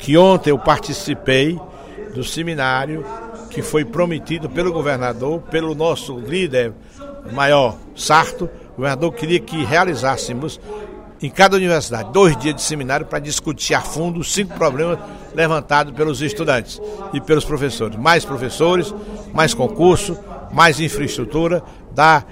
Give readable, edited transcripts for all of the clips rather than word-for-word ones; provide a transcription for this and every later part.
que ontem eu participei do seminário que foi prometido pelo governador, pelo nosso líder maior, Sarto. O governador queria que realizássemos em cada universidade 2 dias de seminário para discutir a fundo os 5 problemas levantados pelos estudantes e pelos professores. Mais concurso, mais infraestrutura, dar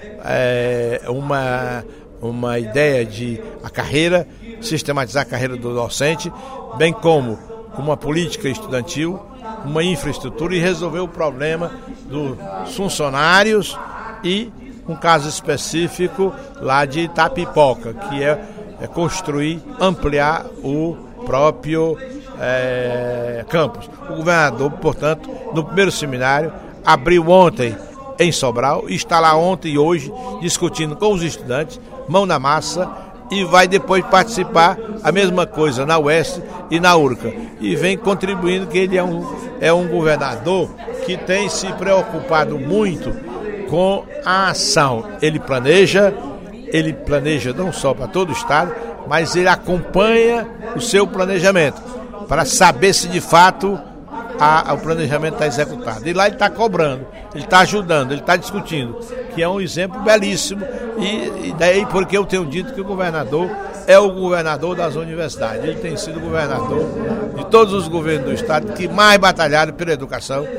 uma ideia de a carreira, sistematizar a carreira do docente, bem como uma política estudantil, uma infraestrutura e resolver o problema dos funcionários e um caso específico lá de Itapipoca, que é construir, ampliar o próprio campus. O governador, portanto, no primeiro seminário, abriu ontem em Sobral, está lá ontem e hoje discutindo com os estudantes, mão na massa, e vai depois participar a mesma coisa na UESP e na URCA. E vem contribuindo, que ele é um governador que tem se preocupado muito com a ação. Ele planeja não só para todo o estado, mas ele acompanha o seu planejamento, para saber se de fato o planejamento está executado. E lá ele está cobrando, ele está ajudando, ele está discutindo, que é um exemplo belíssimo. E daí porque eu tenho dito que o governador é o governador das universidades. Ele tem sido governador de todos os governos do estado que mais batalharam pela educação.